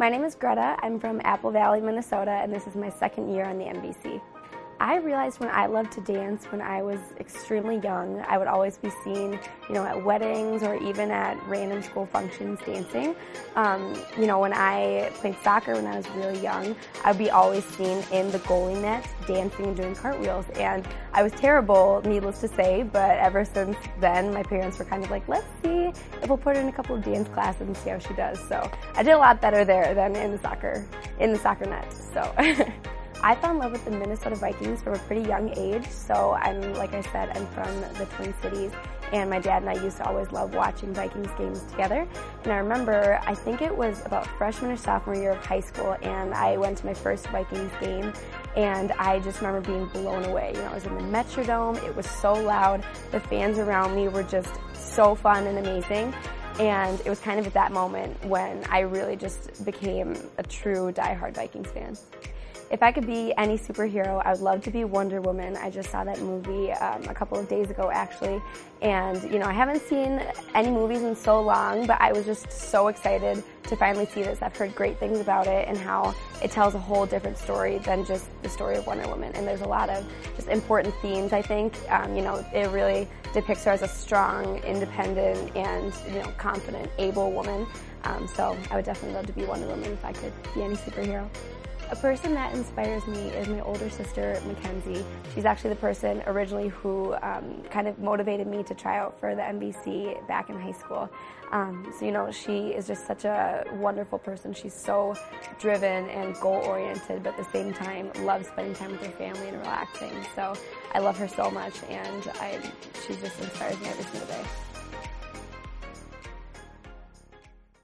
My name is Greta. I'm from Apple Valley, Minnesota, and this is my second year on the NBC. I realized when I loved to dance when I was extremely young. I would always be seen, at weddings or even at random school functions dancing. When I played soccer when I was really young, I would be always seen in the goalie net dancing and doing cartwheels. And I was terrible, needless to say, but ever since then, my parents were kind of like, let's see if we'll put her in a couple of dance classes and see how she does. So I did a lot better there than in the soccer net. So. I fell in love with the Minnesota Vikings from a pretty young age, so I'm from the Twin Cities, and my dad and I used to always love watching Vikings games together. And I remember, I think it was about freshman or sophomore year of high school, and I went to my first Vikings game, and I just remember being blown away. I was in the Metrodome, it was so loud, the fans around me were just so fun and amazing. And it was kind of at that moment when I really just became a true diehard Vikings fan. If I could be any superhero, I would love to be Wonder Woman. I just saw that movie a couple of days ago, actually. And, I haven't seen any movies in so long, but I was just so excited to finally see this. I've heard great things about it and how it tells a whole different story than just the story of Wonder Woman. And there's a lot of just important themes, I think. It really depicts her as a strong, independent, and, confident, able woman. So I would definitely love to be Wonder Woman if I could be any superhero. A person that inspires me is my older sister, Mackenzie. She's actually the person originally who kind of motivated me to try out for the NBC back in high school. She is just such a wonderful person. She's so driven and goal-oriented, but at the same time loves spending time with her family and relaxing. So I love her so much, and she just inspires me every single day.